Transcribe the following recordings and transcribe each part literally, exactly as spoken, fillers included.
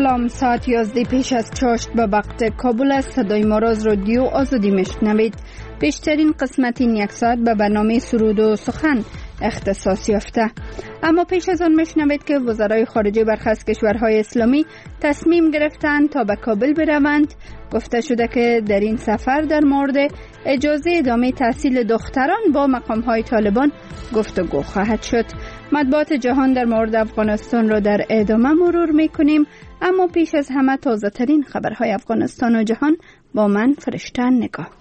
سلام، ساعت یازده پیش از چاشت به وقت کابل است. صدای ما را از رادیو آزادی میشنوید. بیشترین قسمت این یک ساعت به برنامه سرود و سخن اختصاص یافته. اما پیش از آن میشنوید که وزرای خارجه برخی از کشورهای اسلامی تصمیم گرفتند تا به کابل بروند. گفته شده که در این سفر در مورد اجازه ادامه تحصیل دختران با مقامهای طالبان گفتگو خواهد شد. مطبوعات جهان در مورد افغانستان را در ادامه مرور میکنیم، اما پیش از همه تازه ترین خبرهای افغانستان و جهان با من فرشته نگاه.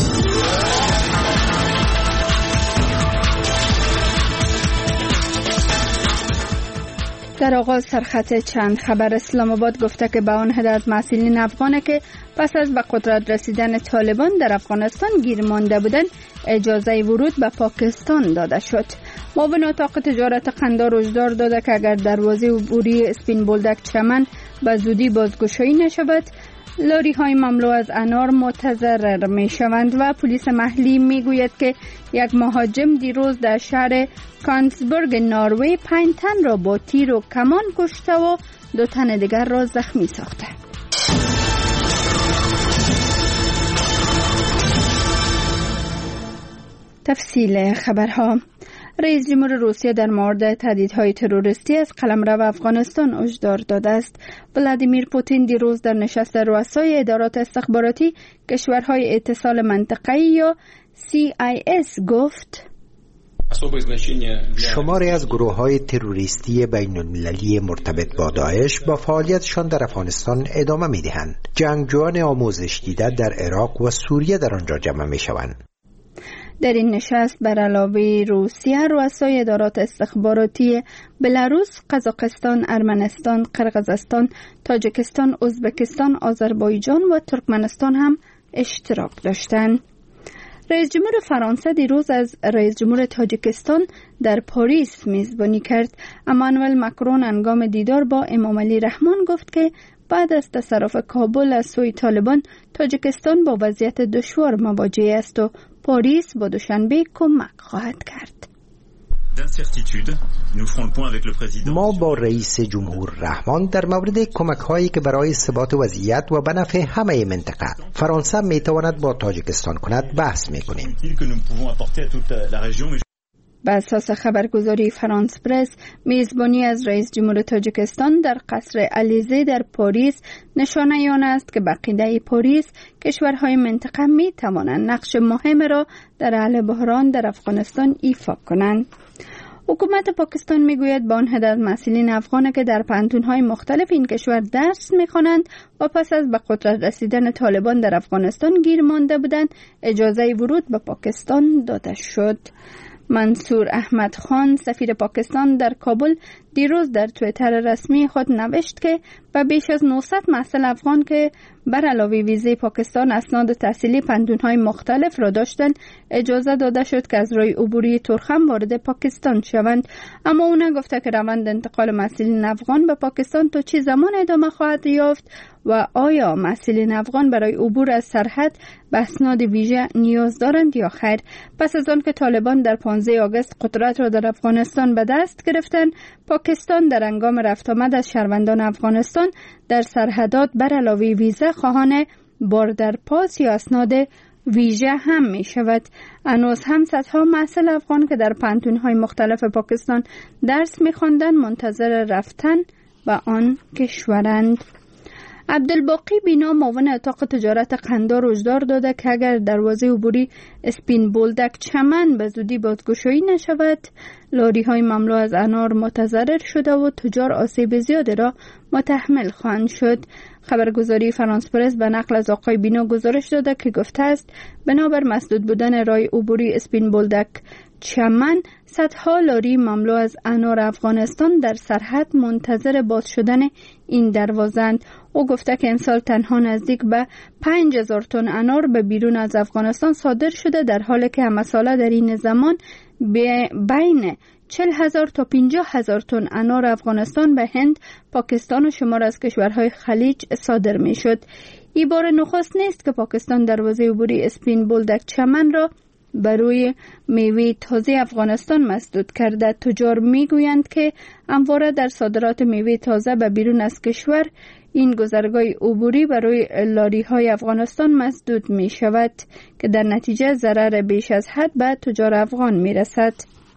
در آغاز سرخط چند خبر. اسلام آباد گفته که به آن هدایت مسئولین افغان که پس از به قدرت رسیدن طالبان در افغانستان گیر مانده بودند اجازه ورود به پاکستان داده شد. معاون اتاق تجارت قندار هشدار داده که اگر دروازه عبوری اسپین بولدک چمن به زودی بازگشایی نشود لاری های مملو از انار متضرر می شوند و پلیس محلی می گوید که یک مهاجم دیروز در شهر کانسبرگ نروژ پنج تن را با تیر و کمان کشته و دو تن دیگر را زخمی ساخته. تفصیل خبرها. رئیس جمهور روسیه در مورد تهدیدهای تروریستی از قلمرو افغانستان هشدار داده است. ولادیمیر پوتین دیروز در نشست رؤسای ادارات استخباراتی کشورهای اتصال منطقه‌ای یا سی آی اس گفت: شماری از گروه‌های تروریستی بین‌المللی مرتبط با داعش با فعالیتشان در افغانستان ادامه می‌دهند. جنگجویان آموزش دیده در عراق و سوریه در آنجا جمع می‌شوند. در این نشست بر علاوه روسیه، رؤسای ادارات استخباراتی بلاروس، قزاقستان، ارمنستان، قرقیزستان، تاجیکستان، ازبکستان، آذربایجان و ترکمنستان هم اشتراک داشتند. رئیس جمهور فرانسه دیروز از رئیس جمهور تاجیکستان در پاریس میزبانی کرد. امانوئل مکرون هنگام دیدار با امام علی رحمان گفت که بعد از تصرف کابل از سوی طالبان تاجیکستان با وضعیت دشوار مواجه است و پاریس با دوشنبه کمک خواهد کرد. ما با رئیس جمهور رحمان در مورد کمک هایی که برای ثبات وضعیت و به نفع همه منطقه فرانسه می تواند با تاجیکستان کند بحث می کنیم. بر اساس خبرگزاری فرانس پرس، میزبانی از رئیس جمهور تاجیکستان در قصر الیزه در پاریس نشانه آن است که بقیده پاریس کشورهای منطقه می توانند نقش مهم را در حل بحران در افغانستان ایفا کنند. حکومت پاکستان میگوید با آن هدایت مسئولین افغان که در پانتون‌های مختلف این کشور درس می‌خوانند و پس از به قدرت رسیدن طالبان در افغانستان گیر مانده بودند اجازه ورود به پاکستان داده شد. منصور احمد خان، سفیر پاکستان در کابل، دیروز در توییتر رسمی خود نوشت که به بیش از نهصد محصل افغان که بر علاوه ویزه پاکستان اسناد تحصیلی پنتون‌های مختلف را داشتند اجازه داده شد که از راه عبوری ترخم وارد پاکستان شوند. اما او نگفته که روند انتقال مسئولین افغان به پاکستان تا چه زمان ادامه خواهد یافت و آیا مسئولین افغان برای عبور از سرحد به اسناد ویژه نیاز دارند یا خیر. پس از آن که طالبان در پانزده آگوست قدرت را در افغانستان به دست گرفتند، پاکستان در هنگام رفت آمد از شهروندان افغانستان در سرحدات بر علاوه ویزه خواهان باردر پاس یا اسناد ویژه هم می شود. هنوز هم صدها محصل افغان که در پانتون‌های مختلف پاکستان درس می خواندند منتظر رفتن به آن کشورند. عبدالباقی بینا، معاون اتاق تجارت قندار هشدار داده که اگر دروازه عبوری اسپین بولدک چمن به زودی بازگشایی نشود لاری های مملو از انار متضرر شده و تجار آسیب زیادی را متحمل خواهند شد. خبرگزاری فرانس پرس به نقل از آقای بینا گزارش داده که گفته است بنابر مسدود بودن راه عبوری اسپین بولدک چمن صدها لاری مملو از انار افغانستان در سرحد منتظر باز شدن این دروازه‌اند. او گفته که امسال تنها نزدیک به پنج هزار تن انار به بیرون از افغانستان صادر شده، در حالی که همه ساله در این زمان بین چهل هزار تا پنجاه هزار تن انار افغانستان به هند، پاکستان و شمار از کشورهای خلیج صادر می شد. این بار نخست نیست که پاکستان دروازه عبوری اسپین بولدک چمن را بر روی میوه تازه افغانستان مسدود کرده. تجار میگویند که همواره در صادرات میوه تازه به بیرون از کشور این گذرگاه عبوری برای لاری های افغانستان مسدود می شود که در نتیجه ضرر بیش از حد به تجار افغان می رسد.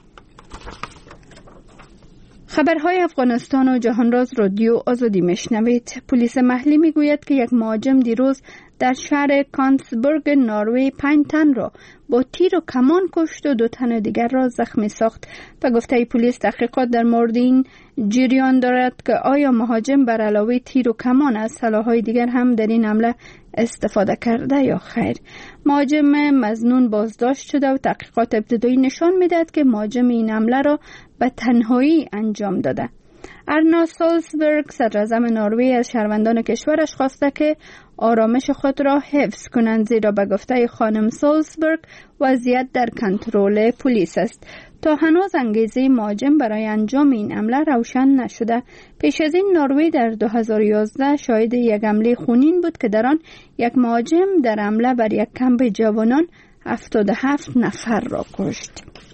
خبرهای افغانستان و جهانراز رادیو آزادی میشنوید. پلیس محلی میگوید که یک مهاجم دیروز در شهر کانسبرگ نروژ پنج تن را با تیر و کمان کشت و دو تن دیگر را زخمی ساخت. به گفته پلیس تحقیقات در مورد این جریان دارد که آیا مهاجم بر علاوه تیر و کمان از سلاح‌های دیگر هم در این حمله استفاده کرده یا خیر. مهاجم مظنون بازداشت شده و تحقیقات ابتدایی نشان می‌دهد که مهاجم این حمله را به تنهایی انجام داده. ارنا سولسبرگ صدراعظم نروژ از شهروندان کشورش خواسته که آرامش خود را حفظ کنند، زیرا به گفته خانم سولسبرگ وضعیت در کنترل پلیس است. تا هنوز انگیزه مهاجم برای انجام این حمله روشن نشده. پیش از این نروژ در دو هزار و یازده شاهد یک حمله خونین بود که در آن یک مهاجم در حمله بر یک کمپ جوانان هفتاد و هفت نفر را کشت.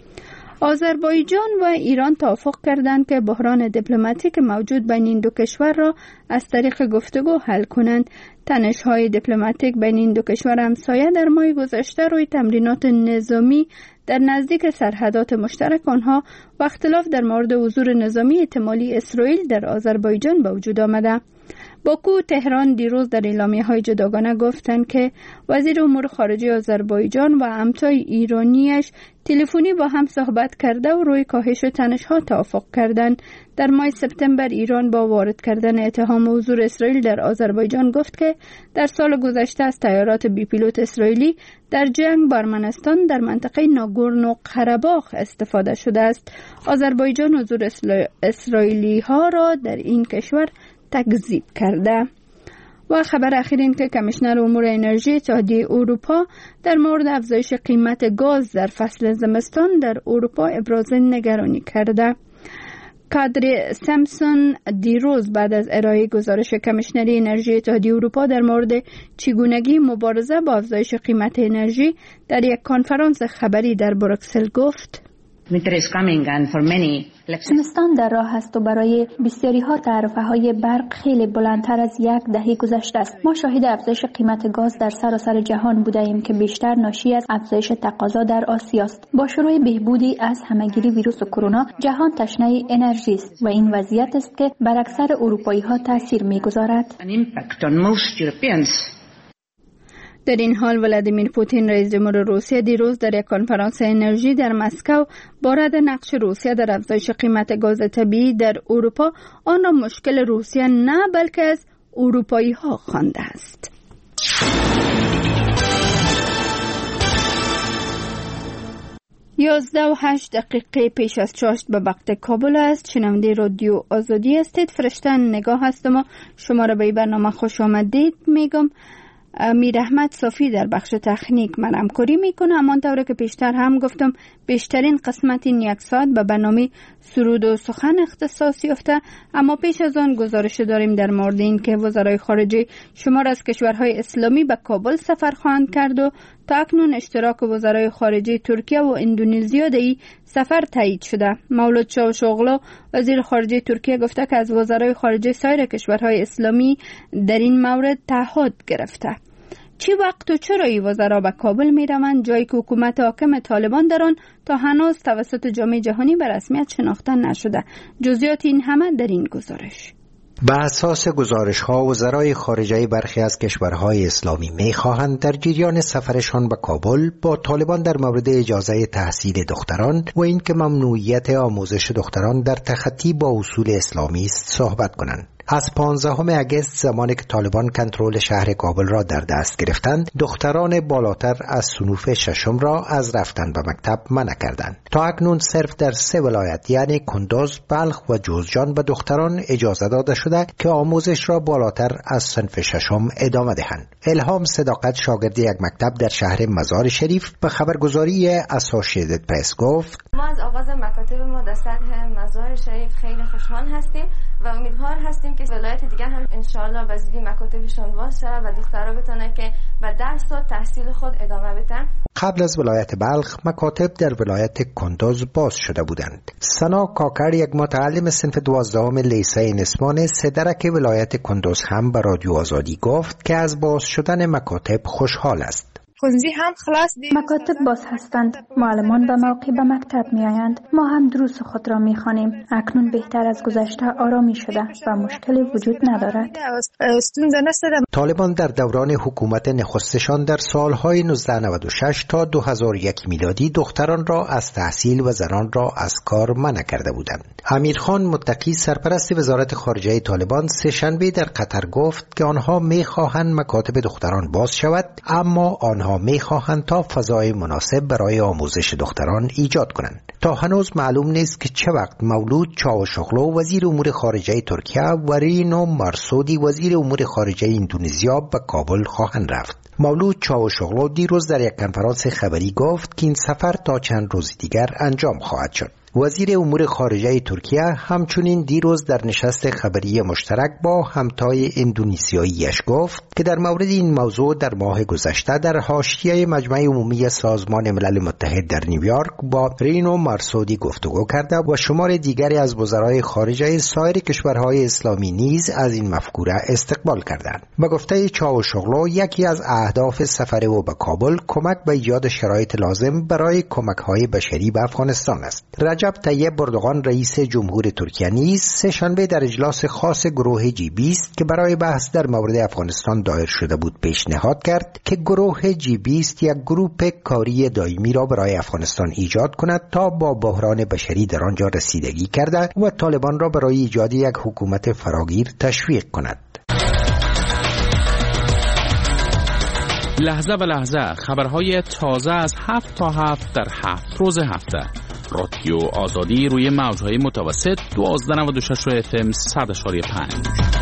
آذربایجان و ایران توافق کردند که بحران دیپلماتیک موجود بین این دو کشور را از طریق گفتگو حل کنند. تنش‌های دیپلماتیک بین این دو کشور همسایه در ماه گذشته روی تمرینات نظامی در نزدیک سرحدات مشترک آنها و اختلاف در مورد حضور نظامی احتمالی اسرائیل در آذربایجان به وجود آمده. باکو و تهران دیروز در اعلامیه‌های جداگانه گفتند که وزیر امور خارجه آذربایجان و همتای ایرانیش تلفنی با هم صحبت کرده و روی کاهش تنش‌ها توافق کردند. در ماه سپتامبر ایران با وارد کردن اتهام حضور اسرائیل در آذربایجان گفت که در سال گذشته از طیارات بی پیلوت اسرائیلی در جنگ با ارمنستان در منطقه ناگورنو قره‌باغ استفاده شده است. آذربایجان حضور اسرائیلی ها را در این کشور تکذیب کرده. و خبر اخیر این که کمیشنر امور انرژی اتحادیه اروپا در مورد افزایش قیمت گاز در فصل زمستان در اروپا ابراز نگرانی کرده. کادر سامسون دیروز بعد از ارائه گزارش کمیشنری انرژی اتحادیه اروپا در مورد چگونگی مبارزه با افزایش قیمت انرژی در یک کنفرانس خبری در بروکسل گفت: زمستان در راه است و برای بسیاری ها تعرفه های برق خیلی بلندتر از یک دهه گذشته است. ما شاهد افزایش قیمت گاز در سراسر جهان بوده ایم که بیشتر ناشی از افزایش تقاضا در آسیا است. با شروع بهبودی از همهگیری ویروس کرونا، جهان تشنه انرژی است و این وضعیت است که بر اکثر اروپایی ها تاثیر می‌گذارد. در این حال ولادیمیر پوتین رئیس جمهور روسیه دیروز در یک کنفرانس انرژی در مسکو با رد نقش روسیه در افزایش قیمت گاز طبیعی در اروپا آن را مشکل روسیه نه بلکه از اروپایی ها خوانده است. یازده و هشت دقیقه پیش از چاشت به وقت کابل است. شنونده رادیو آزادی هستید. فرشته نگاه هستم و شما را به این برنامه خوش آمدید میگم. امیر احمد صافی در بخش تکنیک من همکاری میکنه. همانطور که پیشتر هم گفتم بیشترین قسمت این یک ساعت به برنامه سرود و سخن اختصاص یافته. اما پیش از آن گزارش داریم در مورد این که وزرای خارجه شمار از کشورهای اسلامی به کابل سفر خواهند کرد و تا اکنون اشتراک وزرای خارجه ترکیه و اندونزیا در این سفر تایید شده. مولود چاوشوغلو وزیر خارجه ترکیه گفته که از وزرای خارجه سایر کشورهای اسلامی در این مورد تعهد گرفته. چی وقت و چرا این وزرا به کابل می روند، جایی که حکومت حاکم طالبان در آن تا هنوز توسط جامعه جهانی به رسمیت شناخته نشده؟ جزئیات این همه در این گزارش. بر اساس گزارش‌ها وزرای خارجه برخی از کشورهای اسلامی می‌خواهند در جریان سفرشان به کابل با طالبان در مورد اجازه تحصیل دختران و اینکه ممنوعیت آموزش دختران در تخطی با اصول اسلامی است صحبت کنند. از پانزدهم اگست زمانی که طالبان کنترل شهر کابل را در دست گرفتند، دختران بالاتر از صنوف ششم را از رفتن به مکتب منع کردند. تا اکنون صرف در سه ولایت یعنی کندوز، بلخ و جوزجان به دختران اجازه داده شده که آموزش را بالاتر از صنف ششم ادامه دهند. الهام صداقت شاگرد یک مکتب در شهر مزار شریف به خبرگزاری اسوسییتد پرس گفت: ما از آغاز مکاتب ما در سطح مزار شریف خیلی خوشحال هستیم و امیدوار هستیم که ولایت دیگه هم انشالله به زودی مکاتبشون باز شود و دخترها بتونن که به درس و تحصیل خود ادامه بدن. قبل از ولایت بلخ مکاتب در ولایت کندوز باز شده بودند. سنا کاکر، یک متعلم صنف دوازدهم لیسه نسوان سدرک ولایت کندوز، هم به رادیو آزادی گفت که از باز شدن مکاتب خوشحال است. مکاتب باز هستند. معلمان به موقع به مکتب می آیند. ما هم دروس خود را می خوانیم. اکنون بهتر از گذشته آرامی شده و مشکلی وجود ندارد. طالبان در دوران حکومت نخستشان در سالهای نوزده نود و شش تا دو هزار و یک میلادی دختران را از تحصیل و زنان را از کار منع کرده بودند. امیرخان متقی، سرپرست وزارت خارجه طالبان، سه شنبه در قطر گفت که آنها می خواهند مکاتب دختران باز شود، اما آنها می خواهند تا فضای مناسب برای آموزش دختران ایجاد کنند. تا هنوز معلوم نیست که چه وقت مولود چاوشوغلو وزیر امور خارجه ترکیه و رینو مارسودی وزیر امور خارجه اندونزیا به کابل خواهند رفت. مولود چاوشوغلو دیروز در یک کنفرانس خبری گفت که این سفر تا چند روز دیگر انجام خواهد شد. وزیر امور خارجه ترکیه همچنین دیروز در نشست خبری مشترک با همتای اندونزیاییش گفت که در مورد این موضوع در ماه گذشته در حاشیه مجمع عمومی سازمان ملل متحد در نیویورک با رینو مارسودی گفتگو کرده و شمار دیگری از وزرای خارجه سایر کشورهای اسلامی نیز از این مفکوره استقبال کردند. به گفته چاوشوغلو، یکی از اهداف سفر او به کابل کمک به ایجاد شرایط لازم برای کمک‌های بشری به افغانستان است. رجب طیب اردوغان رئیس جمهور ترکیه نیز سه شنبه در اجلاس خاص گروه جی بیست که برای بحث در مورد افغانستان دایر شده بود پیشنهاد کرد که گروه جی بیست یک گروه کاری دائمی را برای افغانستان ایجاد کند تا با بحران بشری در آنجا رسیدگی کرده و طالبان را برای ایجاد یک حکومت فراگیر تشویق کند. لحظه به لحظه خبرهای تازه از هفت تا هفت در هفت روز هفته. رادیو آزادی روی موجهای متوسط دوازده نود و شش و اف ام صد اشاری پنج.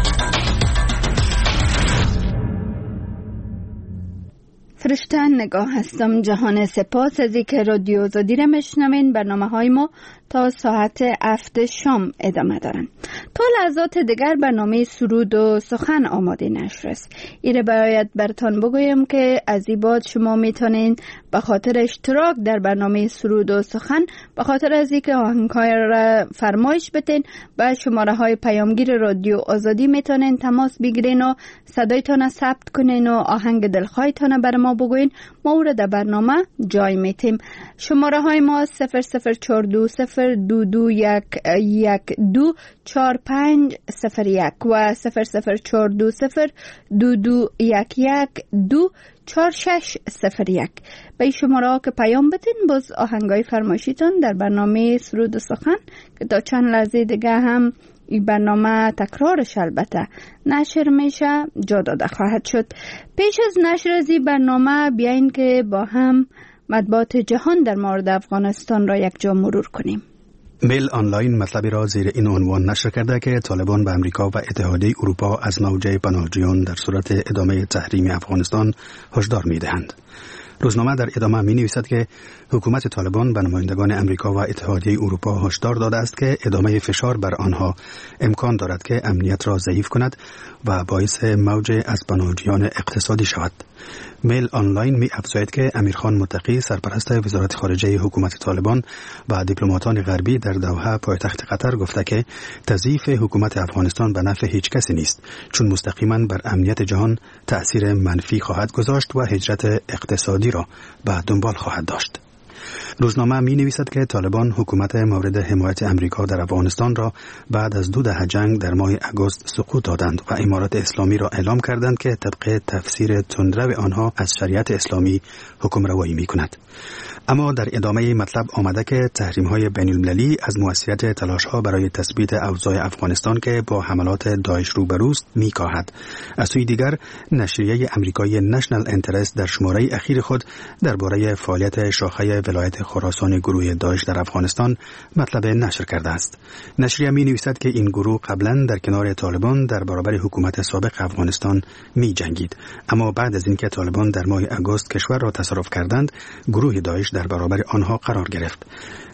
فرشته نگاه هستم. جهان سپاس از اینکه رادیو آزادی را میشنوین. برنامه های ما تا ساعت هفت شام ادامه دارن. تا لحظات دیگر برنامه سرود و سخن آماده نشر است. ایره باید برتان بگویم که از این بعد شما میتونین به خاطر اشتراک در برنامه سرود و سخن، به خاطر از اینکه آهنگ‌های را فرمایش بتین، به شماره های پیامگیر رادیو آزادی میتونین تماس بگیرین و صدایتان ثبت کنین و آهنگ دلخواهتان بر ما بگوین. ما او را در برنامه جای میتیم. شماره های ما صفر صفر چهار دو صفر دو دو یک یک دو چهار پنج صفر یک و صفر صفر چهار دو صفر دو دو یک یک دو چهار شش صفر یک. به این شماره ها که پیام بتین، باز آهنگای فرمایشیتون در برنامه سرود و سخن که تا چند لحظه دیگه هم این برنامه تکرارش البته نشر میشه جا داده خواهد شد. پیش از نشر از این برنامه بیاین که با هم مطبوعات جهان در مورد افغانستان را یک جا مرور کنیم. میل آنلاین مطلبی را زیر این عنوان نشر کرده که طالبان به امریکا و اتحادیه اروپا از موجه پناهجویان در صورت ادامه تحریم افغانستان هشدار می‌دهند. روزنامه در ادامه می نویسد که حکومت طالبان به نمایندگان امریکا و اتحادیه اروپا هشدار داده است که ادامه فشار بر آنها امکان دارد که امنیت را ضعیف کند و باعث موج از پناهجویان اقتصادی شود. میل آنلاین می افزاید که امیرخان متقی، سرپرست وزارت خارجه حکومت طالبان، و دیپلماتان غربی در دوحه پایتخت قطر گفته که تضعیف حکومت افغانستان به نفع هیچ کسی نیست، چون مستقیما بر امنیت جهان تأثیر منفی خواهد گذاشت و هجرت اقتصادی را به دنبال خواهد داشت. روزنامه می نویسد که طالبان حکومت مورد حمایت امریکا در افغانستان را بعد از دو دهه جنگ در ماه اگست سقوط دادند و امارات اسلامی را اعلام کردند که طبق تفسیر تندرو آنها از شریعت اسلامی حکم روایی می کند. اما در ادامه مطلب آمده که تحریم‌های بین‌المللی از موثریت تلاش‌ها برای تثبیت اوضاع افغانستان که با حملات داعش روبروست می‌کاهد. از سوی دیگر نشریه امریکایی نشنل انترست در شماره اخیر خود درباره فعالیت شاخه ولایت خراسان گروه داعش در افغانستان مطلب نشر کرده است. نشریه می‌نویسد که این گروه قبلا در کنار طالبان در برابر حکومت سابق افغانستان می‌جنگید، اما بعد از اینکه طالبان در ماه اگست کشور را تصرف کردند، گروه داعش در برابر آنها قرار گرفت.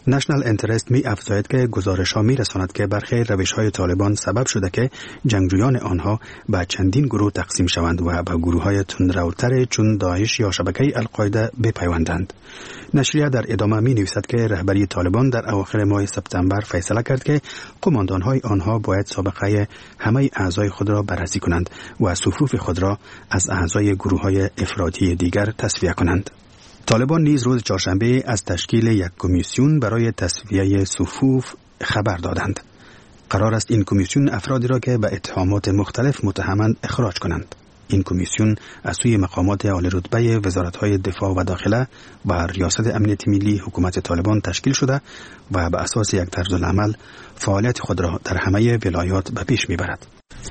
نشنل انترست می افزاید که گزارش ها می رساند که برخی روش های طالبان سبب شده که جنگجویان آنها به چندین گروه تقسیم شوند و به گروه های تندروتر چون داعش یا شبکه القاعده بپیوندند. نشریه در ادامه می نویسد که رهبری طالبان در اواخر ماه سپتامبر فیصله کرد که قماندان های آنها باید سابقه همه اعضای خود را بررسی کنند و صفوف خود را از اعضای گروه های افراطی دیگر تصفیه کنند. طالبان نیز روز چهارشنبه از تشکیل یک کمیسیون برای تصفیه صفوف خبر دادند. قرار است این کمیسیون افرادی را که به اتهامات مختلف متهمند اخراج کنند. این کمیسیون از سوی مقامات عالی رتبه وزارت‌های دفاع و داخله و ریاست امنیت ملی حکومت طالبان تشکیل شده و به اساس یک طرز العمل فعالیت خود را در همه ولایات به پیش می‌برد.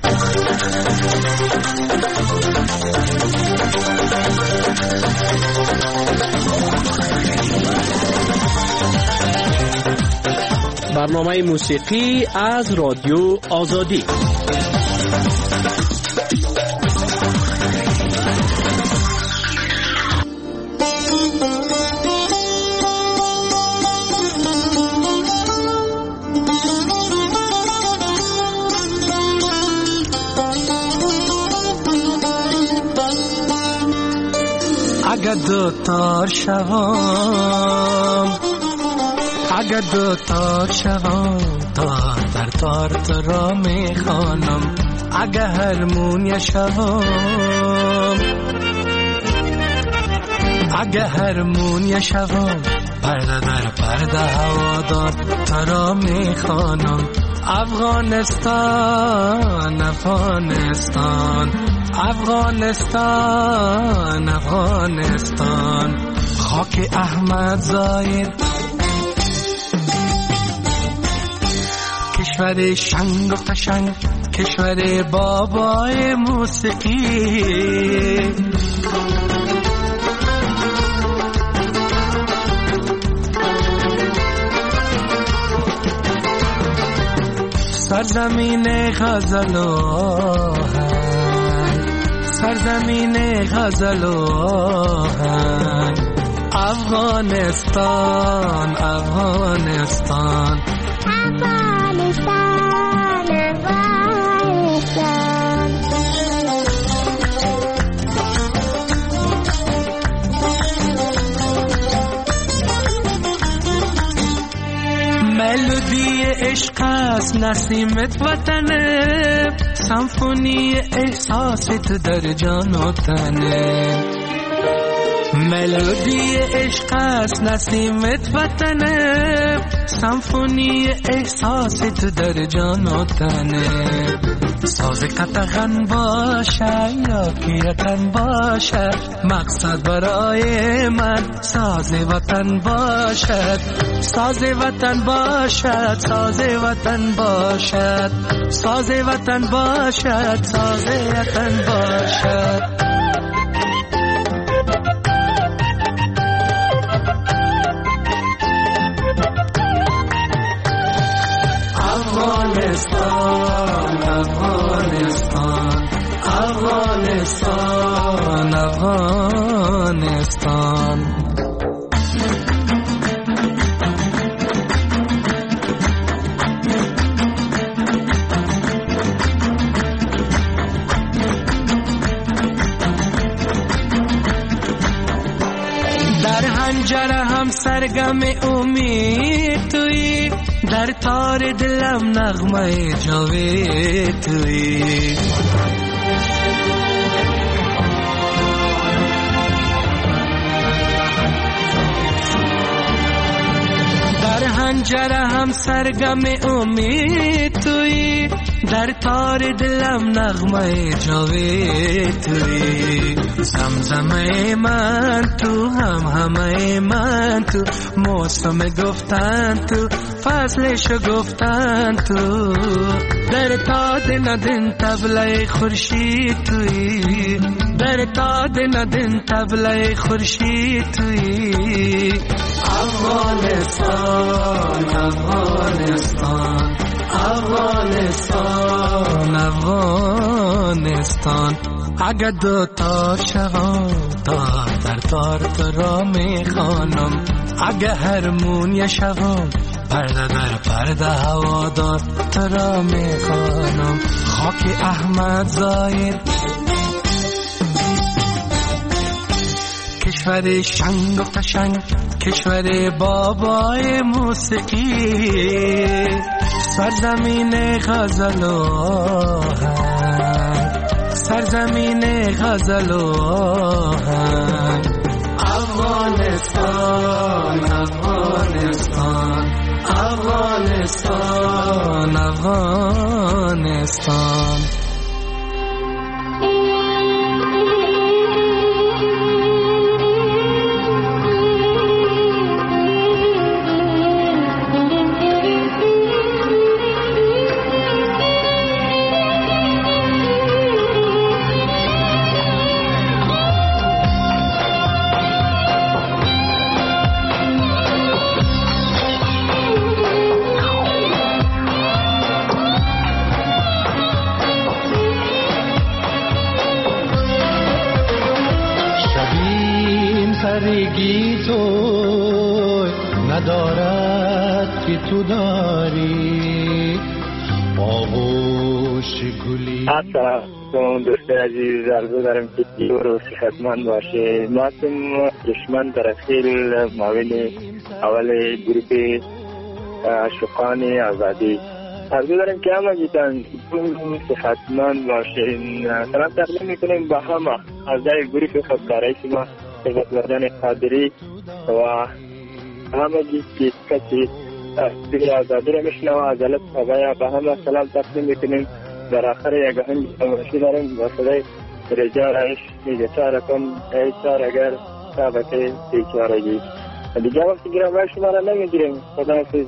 برنامه موسیقی از رادیو آزادی. اگر دو تار شوام اگر دو تار شوام تار در تار تو را میخوانم اگر هرمونی شوام اگر هرمونی شوام پرده در پرده هوادار تو را میخوانم افغانستان افغانستان افغانستان افغانستان خاک احمد زاید کشور شنگ و قشنگ کشور بابای موسیقی سرزمین غزل و آهنگ سرزمین غزل و آهنگ افغانستان افغانستان افغانستان افغانستان ملودی عشق است نسیمت وطنه سمفونی احساست در جان و تنه ملودی عشق است نسیمت وطنه سمفونی احساست در جان و تنه ساز قطغن باشه یا پیرتن باشه مقصد برای من ساز وطن باشد ساز وطن باشد ساز وطن باشد ساز وطن باشد ساز وطن باشد افغانستان افغانستان افغانستان افغانستان در هنجره هم سرگم امید تویی در تار دلم نغمه جاوید تویی در هنجره هم سرگم امید تویی در تار دلم نغمه جاوید تویی زمزمه من تو هم همه من تو موسم گفتن تو فصلش گفتن تو در تاد ندن تبله خورشید تویی در تاد ندن تبله خورشید تویی افغانستان افغانستان افغانستان افغانستان اگه دو تا شوا تار در تار تو را میخوانم، اگه هرمون یه شوا پرده در پرده هوادار تو را میخوانم. خاک احمد ظاهر کشور شنگ و قشنگ، کشور بابای موسیقی، سرزمین غزل و آهنگ، سرزمین غزل و آهنگ. افغانستان افغانستان افغانستان افغانستان. سرگی تو ندارد که تو داری آغوش گلی. السلام دوست عزیز، عرض دارم که دیور و صحتمند باشه. ما تم دشمن ترخیل معاون اول گروپ عاشقان آزادی، عرض دارم که همه جیتان صحتمند باشه. سلام تقدیم میکنیم با همه اعضای گروپ خودکارای شما سپاسگزاران قادری و همه که کسی دیگه آزادی را میشنوه عجلت خبایا به همه سلام تقدیم میکنیم. در آخر یک آهنگ تماشی داریم با صدای رجا رایش میگه چاره کن ای چار اگر سابقه بیچارگی. دیگه وقتی گرم های شما را نمیگیریم. خدا حافظ.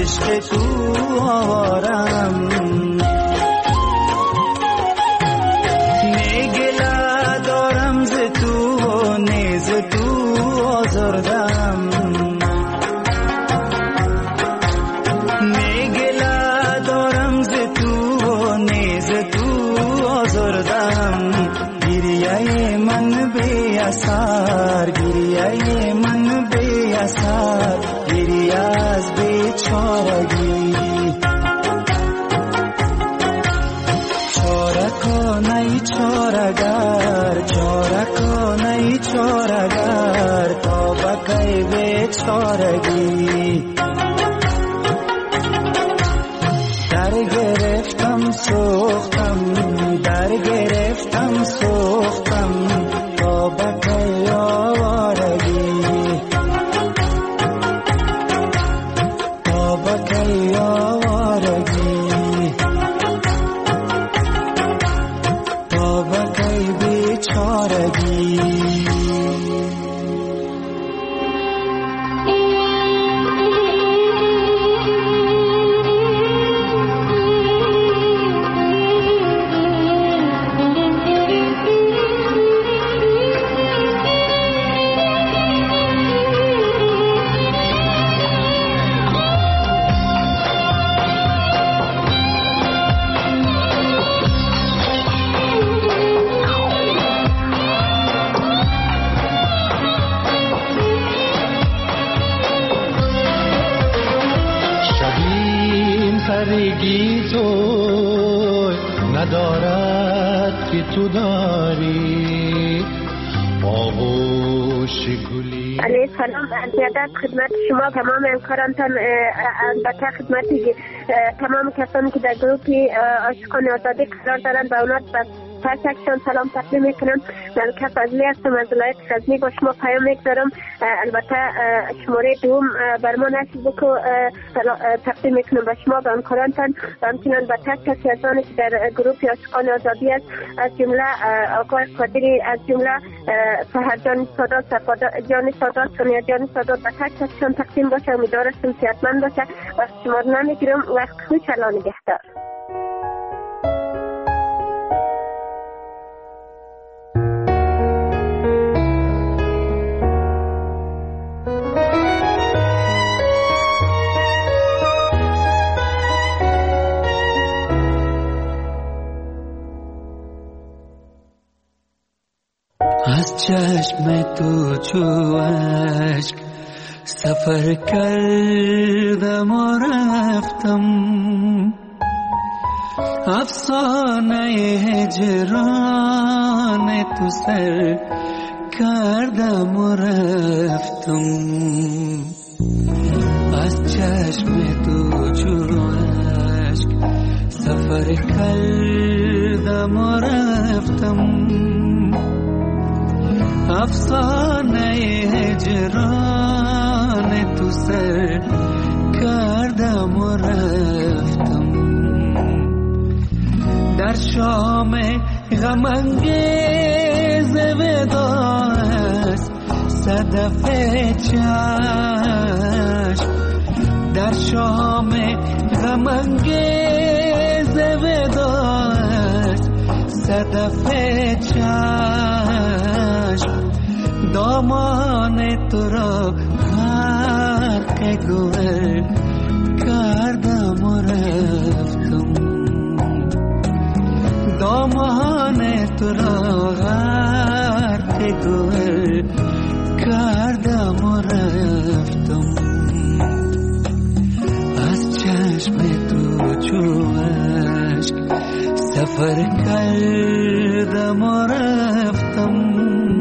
عشق تو آوارم میگله دارم ز تو و نیز تو آزردم میگله دارم ز تو و نیز تو آزردم گریه من بی اثر گریه من بی اثر گریه از بیچارگی چاره کنی چارگر چاره کنی چارگر تا بکی بیچارگی در گرفتم سوختم در گرفتم سوختم تا بکی آوارگی تا بکی آوارگی تا بکی بیچارگی سرگی تو ندارد که تو داری آغوش گلی. علیه سلام، زیادت خدمت شما تمام همکارانتان، البته خدمت تمام کسانی که در گروه عاشقان آزادی قرار دارند و اونا تک تکشان سلام تقدیم میکنم. ملکه فضلی هستم از ولایت غزنی، با شما پیام میگذارم. البته شماره دوم بر ما نصیب بکو تقدیم میکنم به شما و همکارانتان و همچنان به تک کسی از آنی که در گروه عاشقان آزادی است، از جمله آقای قادری، از جمله سحر جان سادات، صفا جان سادات، سونیا جان سادات، به تک کسیشان تقدیم باشه. امیدوارم صحتمند باشه. وقت شما رو نمیگیرم، وقت خوش، الله نگهدار. از چشم تو چو اشک سفر کردم و رفتم، افسانه هجران تو سر کردم و رفتم. از چشم تو چو اشک سفر کردم و رفتم، افسانه هجران تو سر کردم و رفتم. در شام غم انگیز ودا است صدف چشم، در شام غم انگیز ودا است صدف چشم. دامان تو را غرق گوهر کردم و رفتم، دامان تو را غرق گوهر کردم و رفتم. از چشم تو چو اشک سفر کردم و رفتم،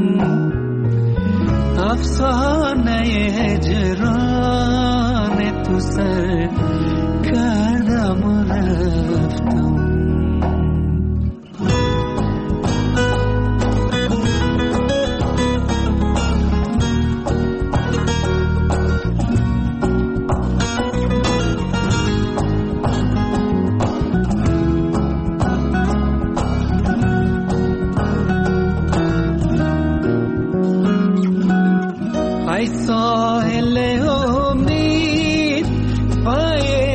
افسانه هجران تو سر کردم و رفتم. ای ساحل امید پای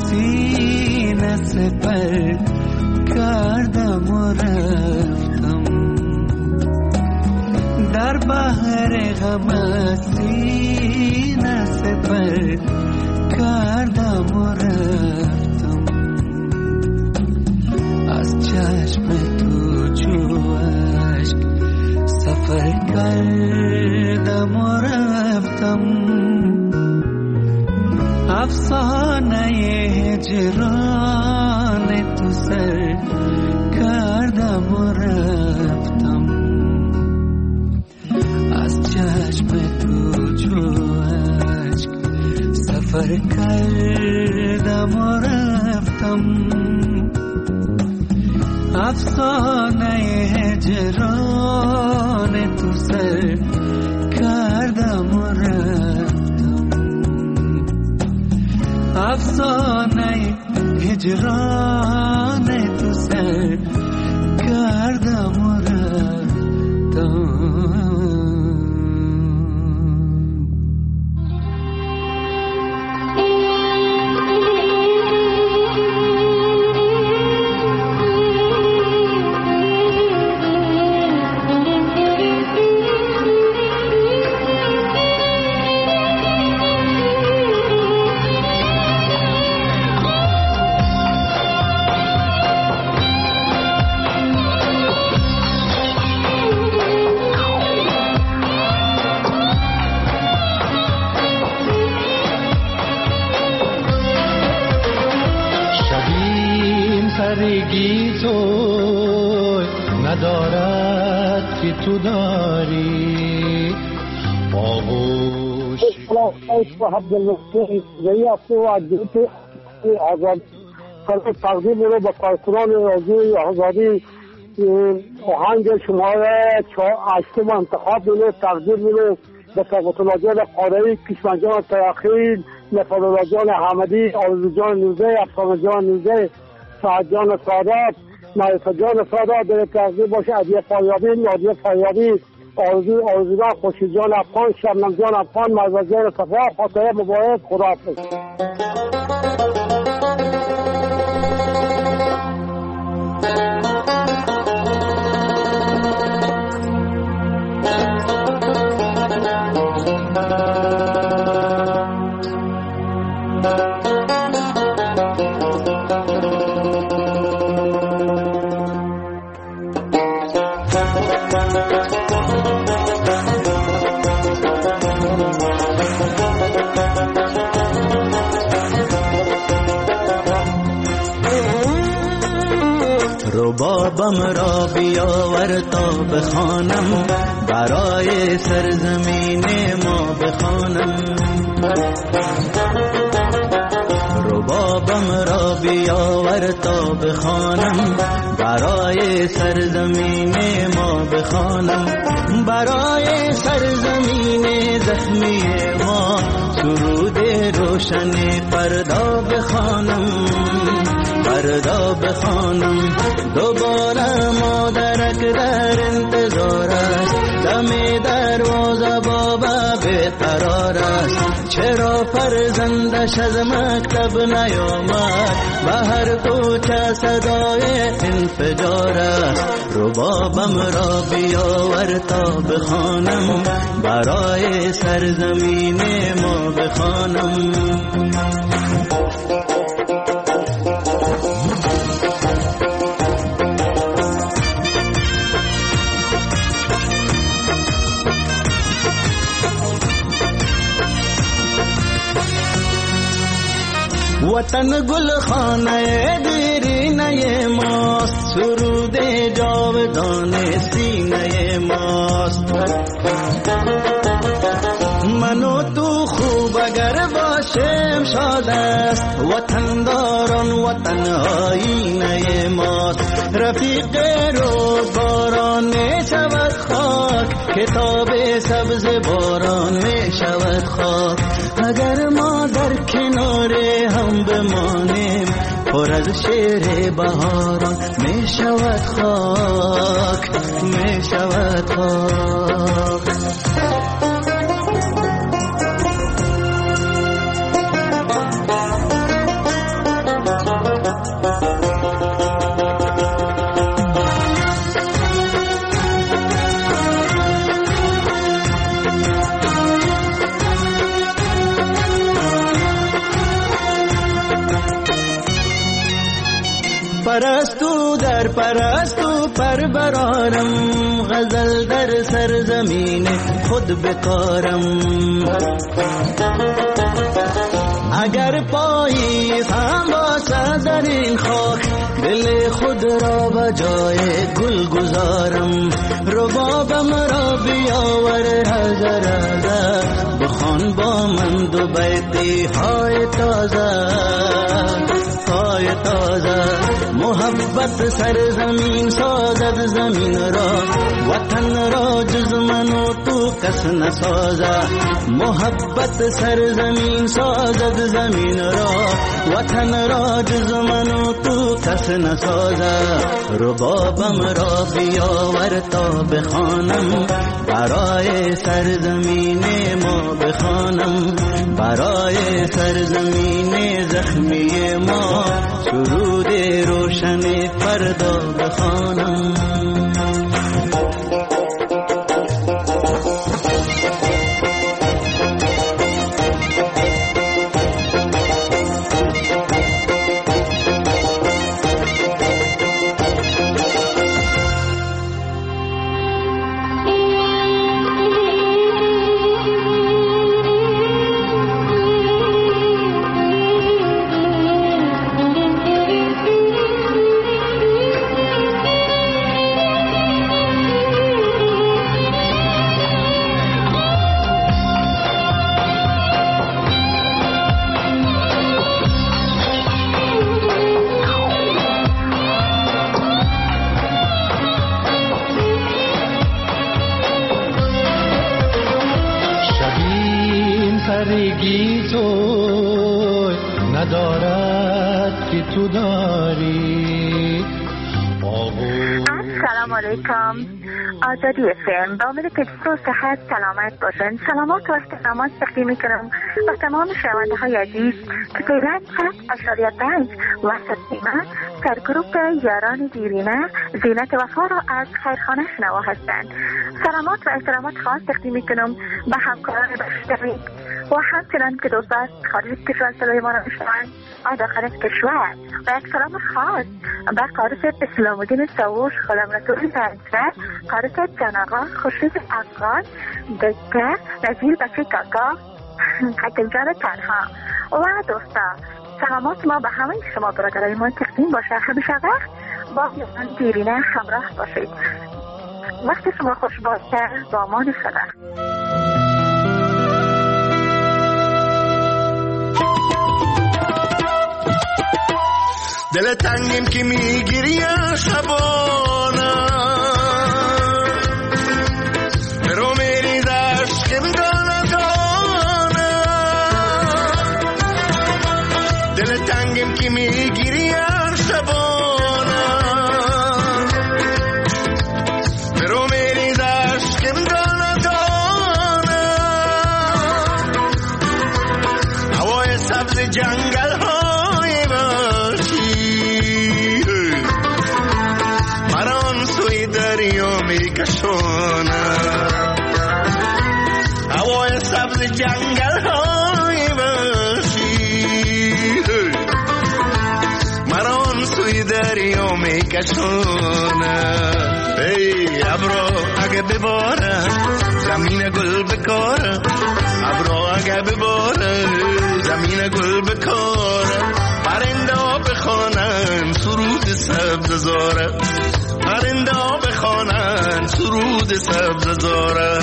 سینه سپر کردم و رفتم، در بحر غم سینه سپر کردم و رفتم، از چشم تو چو اشک سفر کردم و رفتم، افسانه هجران تو سر کردم و رفتم، از چشم تو چو اشک سفر کردم و رفتم، افسانه هجران تو سر کردم و رفتم، افسانه هجران تو سر کردم و رفتم. سرگی تو ندارد که تو داری آغوش عبدالمسیح ضعیف و عدیت آزاد فرق تقدیم رو به کارکنان رادیوی آزادی آهنگ شماره هشتم انتخاب رو تقدیم رو به طبقت جان قاره‌ای، کشمن جان تیاخیل، نفر جان حمدی، آرزو جان نوزه، افسانه جان نوزه، سعد جان سادات، معرفت جان سادات در تقدیم باشه، عدیه فایابی، نادیه فایابی، آرزو آرزوگان خوشی جان افغان، شبنم جان افغان، مرزا جان صفا، خاطره مبارک، خداحافظ. ربابم را بیاور تا بخوانم، برای سرزمین ما بخوانم، ربابم را بیاور تا بخوانم، برای سرزمین ما بخوانم، برای سرزمین زخمی ما سرود روشن فردا بخوانم، فردا بخوانم. دوباره مادرک در انتظار است، دم دروازه بابا بیقرار است، چرا فرزندش از مکتب نیامد، به هر کوچه صدای انفجار است. ربابم را بیاور تا بخوانم، برای سرزمین ما بخوانم. وطن گل خانه دیرینه ماست، سرود جاودان سینه ماست. من و تو خوب اگر باشیم شاد است، وطن داران وطن آینه ماست. رفیق رو باران می شود خاک، کتاب سبز باران می شود خاک. اگر ما در کنار هم بمانیم، پر از شعر بهاران می شود خاک، می شود خاک. پرستو در پرستو پر برارم، غزل در سرزمین خود بکارم. اگر پایی هم باشد در این خاک، دل خود را به جای گل گذارم. ربابم را بیاور هزار هزار، بخوان با من دو بیتی های تازه های تازه. محبت سرزمین سازد زمین را، وطن را جز من و تو کس نسازد. محبت سرزمین سازد زمین را، وطن را جز من و تو کس نسازد. ربابم را بیاور تا بخوانم، برای سرزمین ما بخوانم، برای سرزمین زخمی ما سرود روشن فردا بخوانم. سرگی تو ندارد که تو داری. السلام علیکم. آزادی افم با امید که جسم و صحت سلامت باشند. سلامات و احترامات تقدیم میکنم و تمام شنونده های عزیز که فعلا صد اشاریه پنج وسط نیمه در گروپ یاران دیرینه زینت وفا را از خیرخانه شنوا هستند. سلامات و احترامات خاص تقدیم میکنم به همکاران بشتری و همچنان که دوستان خارج کشور صدای ما را میشنوند و داخل از کشور. و یک سلام خاص به قارس اسلام الدین ساوش، غلام رسول پنجره، قارس جان آقا، خورشید افغان، دکتر نظیر بچه کاکا، حکیم جان تنها و دوستان. سلامات ما به همه شما برادرای ما تقدیم باشه. همیشه وقت با یاران دیرینه همراه باشید. وقت شما خوش باشه. با امان خدا. دل تنگیم که میگیری شبانه، برو میری دشتیم دانه دانه. دل تنگیم که میگیری شبانه، برو میری دشتیم دانه دانه. هوای سبز جنگل های دریا میکشونه، هوای سبز جنگل های وحشی مران سوی دریا میکشونه. ای ابرو اگه بباره زمین گل بکاره، ابرو اگه بباره زمین گل بکاره. پرنده ها بخوانن سرود سبز زاره، پرنده ها بخوانن سرود سبز زاره.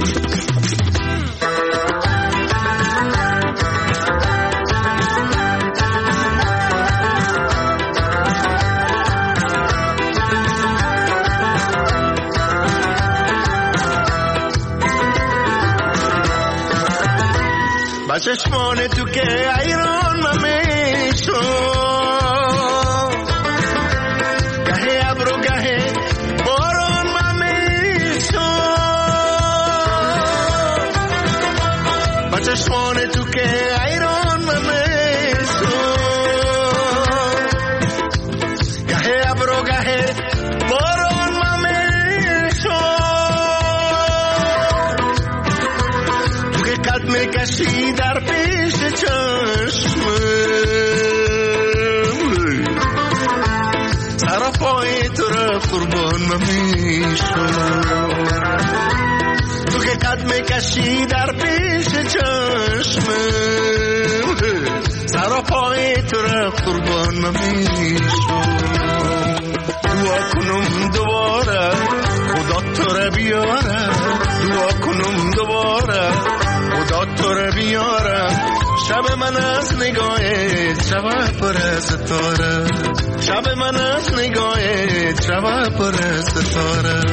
با چشمان تو که ایران ممیشو، گهه ابرو گهه باران ممیشو. با چشمان تو که ایران ممیشو، گهه ابرو گهه باران ممیشو. تو که قد میکشی در پیش چشمه، میشد. تو که قد میکشی در پیش چشمم، سر و پای تو را قربان نمیشد. دعا کنم دوباره خدا تو را بیاره، دعا کنم دوباره خدا تو را بیاره. شب من از نگاهت شب پر ستاره، شب من از نگاهت شب پر ستاره.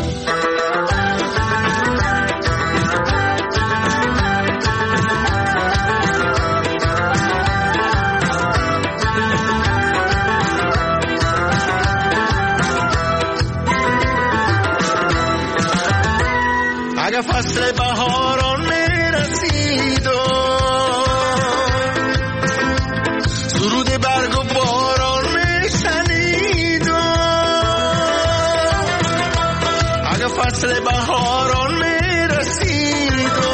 اگه فصل بهاران میرسید و سرود برگ و باران میشنید و اگه فصل بهاران میرسید و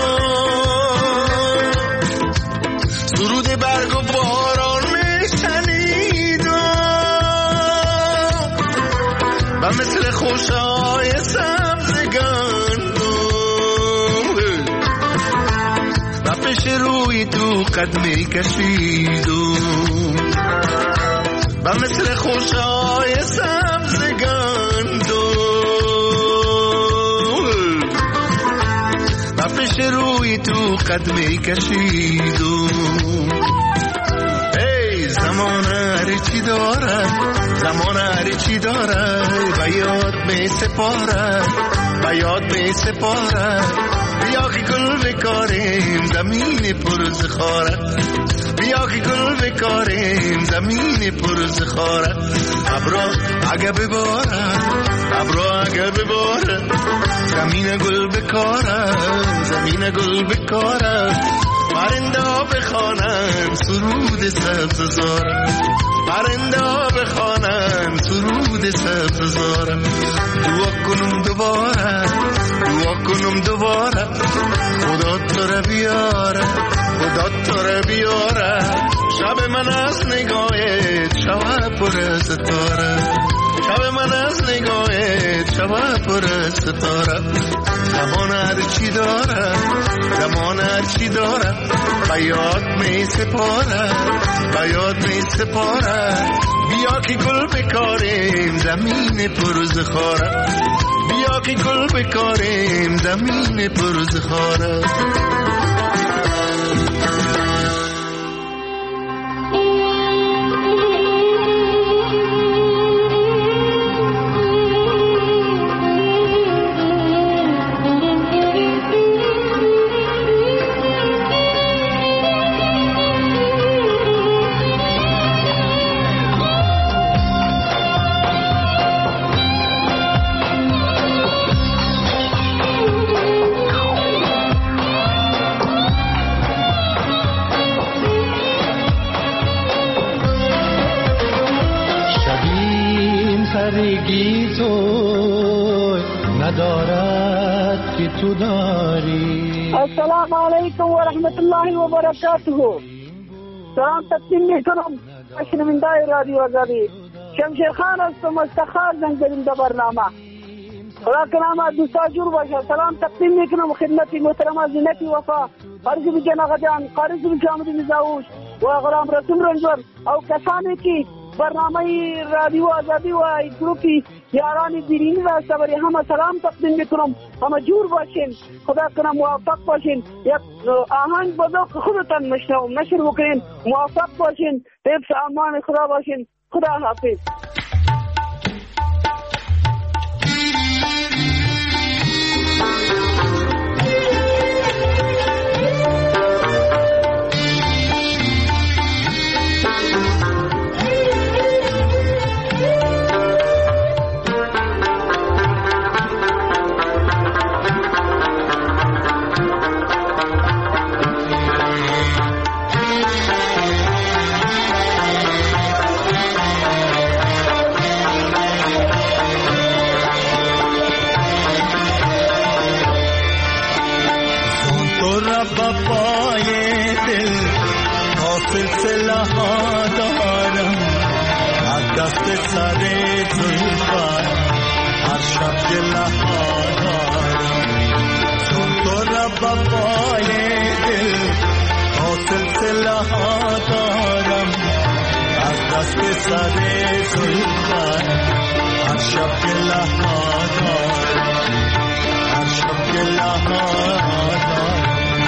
سرود برگ و باران میشنید و و مثل خوشهای سبزگان پیش روی تو قد می کشید و مثل خوشهای سبزگان دو و پیش روی تو قد می کشید. ای زمان هر چی داره، زمان هر چی داره و یاد می سپاره، و یاد می سپاره. بیا که گل بکاریم زمین پر زخاره، بیا که گل بکاریم زمین پر زخاره. ابرا اگه بباره، ابرا اگه بباره زمین گل بکاره، زمین گل بکاره. پرنده ها بخوانن سرود سبززاره، پرنده ها بخوانن سرود سبززاره. دعا کنم دوباره، دعا کنم دوباره خدا تو را بیاره، خدا تو را بیاره. شب من از نگاهت شب پر ستاره، شب من از نگاهت شب پر ستاره. زمان هر چی داره، زمان هر چی داره و یاد می سپاره، و یاد می سپاره. بیا که گل بکاریم زمین پر زخاره، بیا که گل بکاریم زمین پر زخاره. سرگی تو ندارد که تو داری. السلام علیکم و رحمت الله و برکاته. سلام تقدیم میکنم شنونده رادیو آزادی. شمشیر خان هستم، استخار زنگ زدیم در برنامه. خدا کنامه دوستا جور باشه. سلام تقدیم میکنم خدمت محترم زینت وفا، قارض بجان آقا جان، قارض بجامد نزاوش و غلام رسول رنجور او کسانی که برنامه رادیو آزادی و گروپی یاران دیرینی و صبری همه سلام تقدیم میکنم. همه جور باشین، خدا کنه موفق باشین. یک آهنگ بذوق خودتان مشنو نشر بکنین، موفق باشین، حفظ امان خدا باشین. خدا حافظ. بپای دل سلسله ها دارم، از دست سر زلفت هر شب گله ها دارم چون تو را بابای دل تا سلسله ها دارم از دست سر زلفت هر شب گله ها دارم هر شب گله ها دارم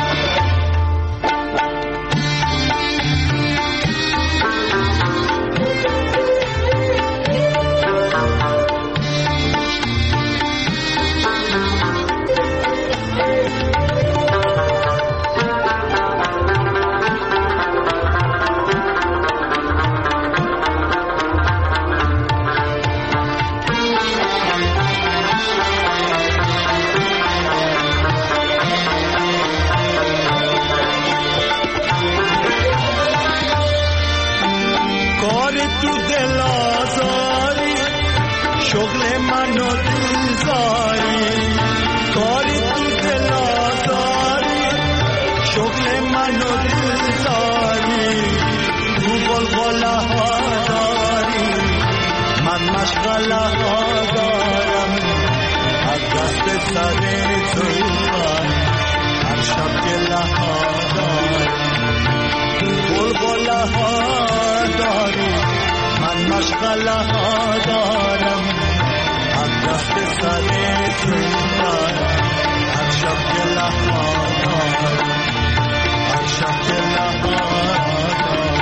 شغل من و دلزاری کاری تو دل آزاری شغل من و دلزاری تو غلغله ها داری من مشغله ها دارم از دست سر زلفت هر شب گله ها داری تو غلغله ها داری من مشغله ها دارم دست سر زلفت هر شب گله ها دارم هر شب گله ها دارم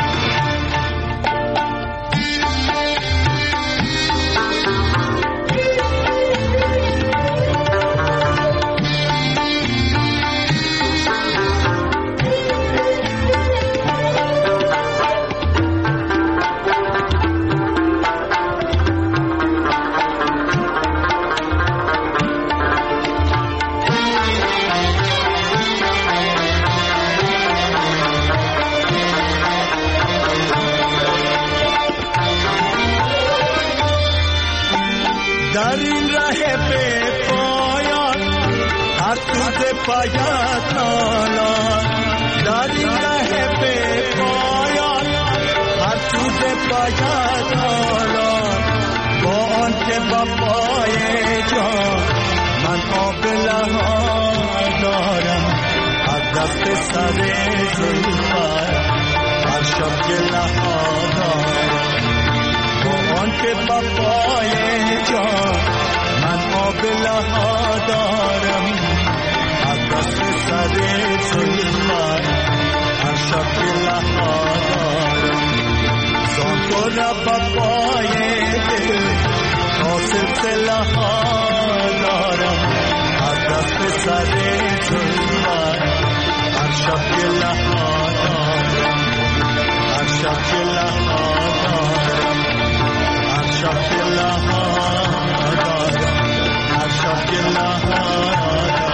در این ره به پایان هر سوز پایت نالان در این ره به پایان هر سوز پایت نالان با آن که با پای جان من آبله ها دارم از دست سر زلفت هر شب گله ها دارم با آن که با پای جان من آبله ها دارم از دست سر زلفت هر شب گله ها دارم زان تو را با پای دل تا سلسله ها دارم از دست سر زلفت هر شب گله ها دارم هر شب گله ها دارم هر شب گله ها دارم هر شب گله ها دارم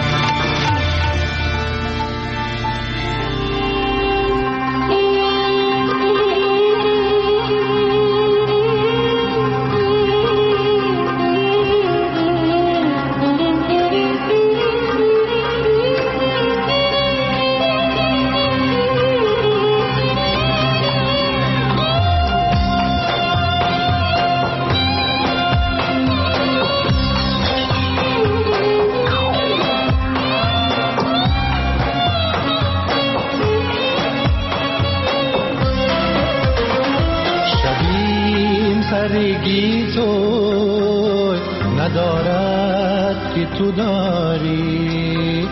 سرگی تو ندارد که تو داری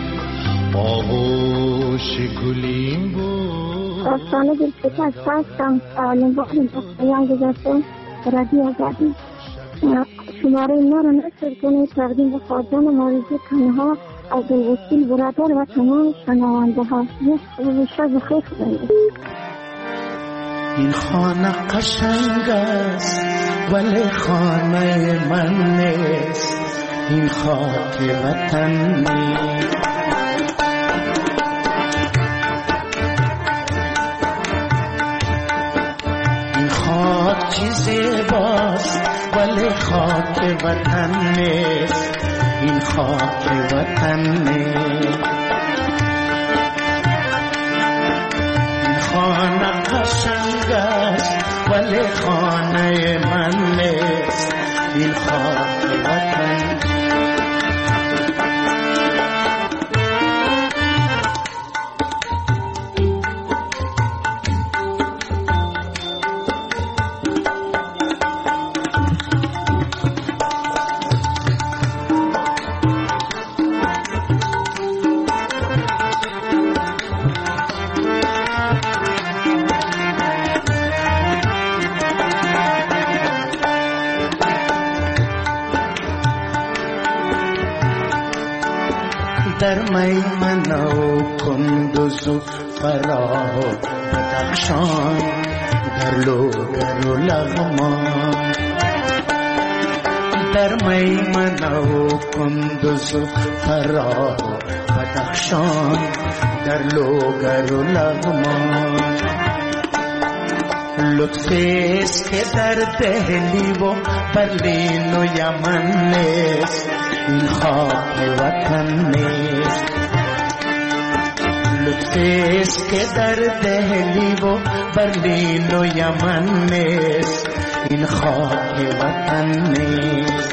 آغوش گلیم بود آستانه دلپیت از هستم نواخی بخیان گذاشته رادیو آزادی شماره ما رو نصر کنید تقدیم به خواجان موزی تنها از الوسیل برادر و تمام شنوانده ها یک شب خیلی کنید. این خانه قشنگ است ولی خانه من نیست این خاک وطن نیست این خاک زیباست ولی خاک وطن نیست این خاک وطن نیست این خانه قشنگ است ولی خانه من نیست این خاک در میمنه و کندوز و فراه و بدخشان در لوگر و لغمان در میمنه و کندوز و فراه و بدخشان در لوگر و لغمان لطفیست که در دهلی و برلین و یمن نیست این خاک وطن نیست لطفیست که در دهلی و برلین و یمن نیست این خاک وطن نیست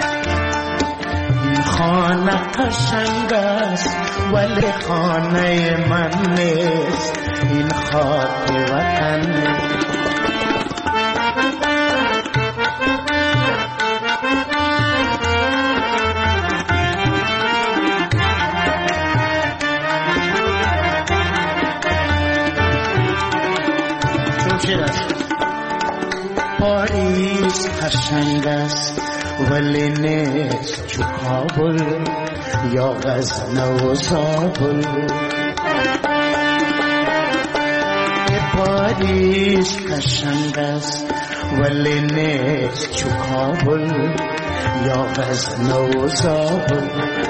این خانه قشنگ است ولی خانه من نیست این خاک وطن نیست پاریس قشنگ است ولی نیست چو کابل یا غزنه و زابل پاریس قشنگ است ولی نیست چو کابل یا غزنه و زابل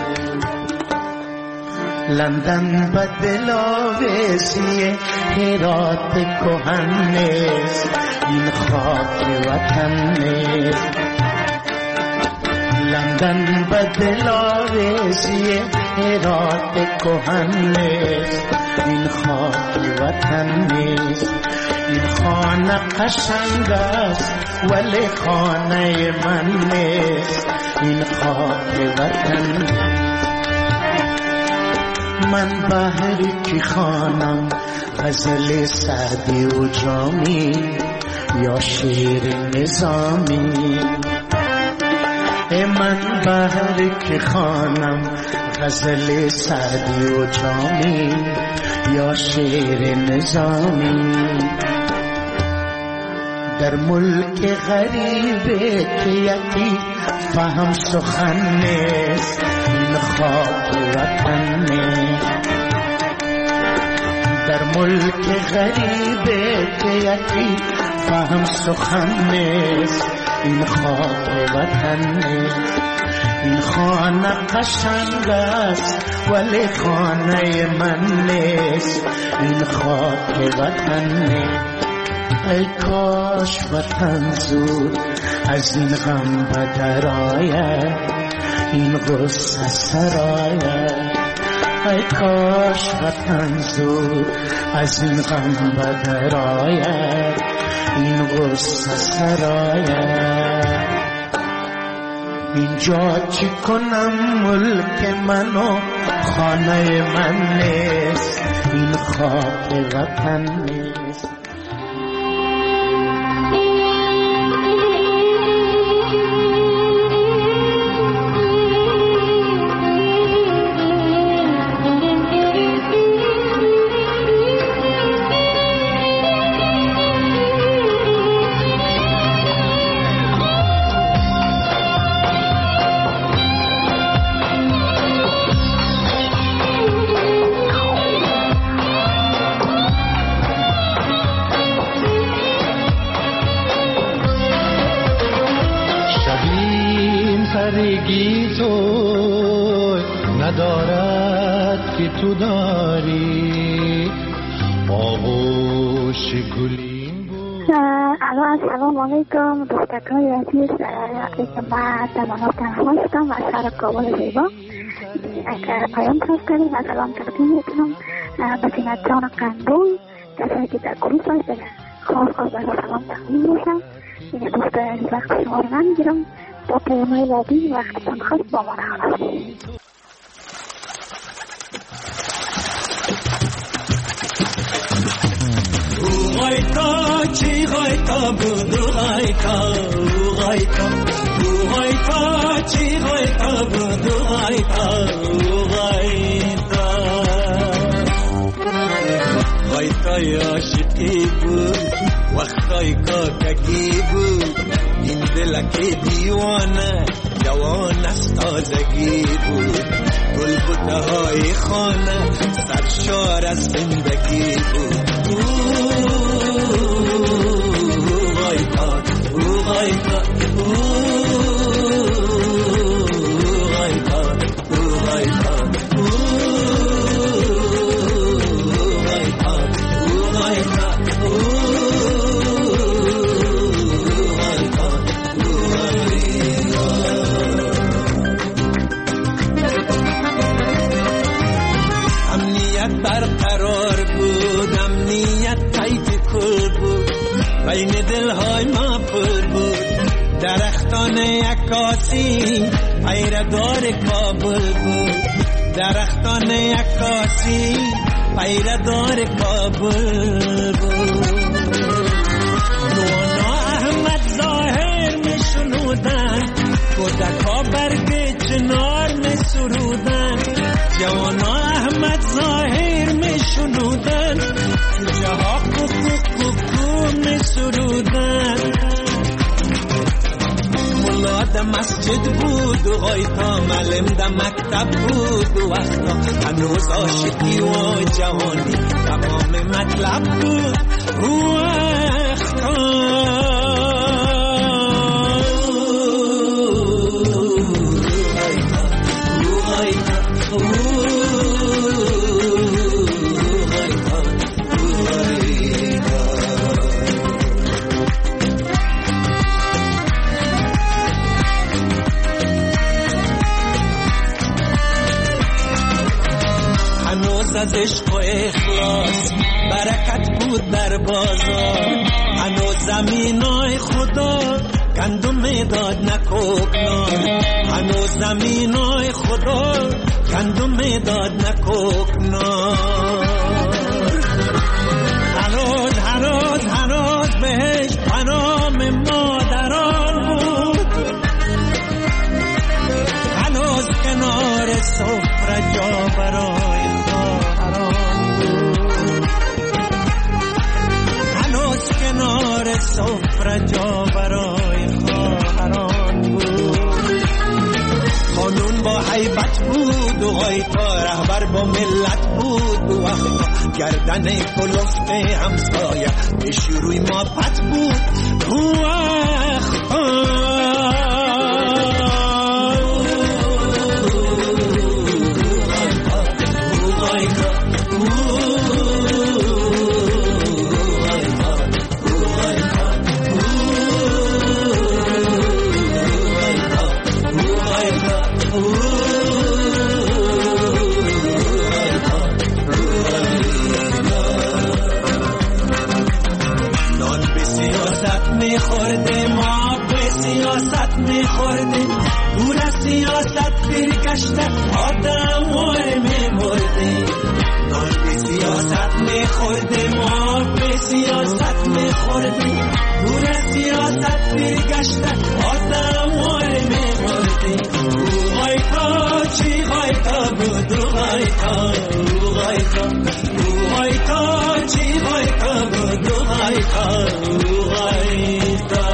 لندن بدل آویزی هرات کهن نیست این خاک وطن نیست لندن بدل آویزی هرات کهن نیست این خاک وطن نیست این خانه قشنگ است ولی خانه من نیست این خاک وطن نیست من بحری که خانم غزل سعدی و جامی یا شعر نظامی من بحری که خانم غزل سعدی و جامی یا شعر نظامی در ملک غریبه که یکی فهم سخن نیست این خاک وطن نیست در ملک غریبه که یکی فهم سخن نیست این خاک وطن نیست این خانه قشنگ است ولی خانه من نیست این خاک وطن نیست ای کاش وطن زود از این غم بدر آید این غصه سرآید ای کاش وطن زود از این غم بدر آید این غصه سرآید اینجا چی کنم ملک منو خانه من نیست این خاک وطن نیست سرگی تو ندارد که تو داری آغوش گلیم بود. السلام علیکم دوستکای عزیز، وقتی که من در مناطق هستم از شهر کابل زیبا یک پیام فرست کردیم و سلام تقدیم میکنم به زینت جان قندون کسایی که در گروه هست خاص خاص به سلام تقدیم میشم. این دوست عزیز وقت شما رو نمیگیرم با پیامهای بعدی وقتتان خواست با ما نخواست. Ugaita, chigaita, budugaita, ugaita. Ugaita, chigaita, budugaita, ugaita. Gaita ya shikibu, waqtai ka kakibu. Indela ke diwana, jawan astazagi bu. گل بوته های خانه سرشار از زندگی بود. غایتا او غایتا او غایتا او غایتا او غایتا او غایتا برقرار بود، امنیت تایت کل بود، بین دلهای ما پر بود. درختان عکاسی پیردار کابل بود، درختان عکاسی پیردار کابل بود. نوانا احمد ظاهر می شنودن، کودکا برگ چنار می سرودن. جوانا احمد ظاهر می شنودن، جاها کوکو کوکو می سرودن. ملا ده مسجد بود و غایتا، معلم ده مکتب بود و وقتا هنوز عاشقی و جوانی تمام مطلب بود و وقتا. از عشق و اخلاص برکت بود در بازار. هنوز زمینای خدا گندم داد نکوکنار، هنوز زمینای خدا گندم داد نکوکنار. هنوز هنوز هنوز بهش پنام مادران بود، هنوز کنار سفره جا برای کنار سفره جا برای خواهران بود. قانون با حیبت بود و غایتا رهبر با ملت بود و وقتا گردن کلفت همسایه پیش روی ما پت بود و وقتا. میخورده ما به سیاست میخورده، دور از سیاست برگشته آدم وار میمرده. نان به سیاست میخورده ما به سیاست میخورده، دور از سیاست برگشته آدم وار میمرده. او غایتا چی غایتا بود او غایتا او غایتا او غایتا چی غایتا بود او غایتا او غایتا.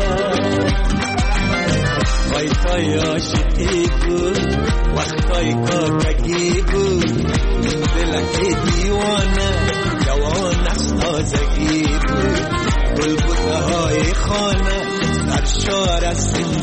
غایتای عاشقی بود، وقتای کاکگی بود، دلک دیوانه جوان از تازگی بود. گل بوته های خانه سرشار از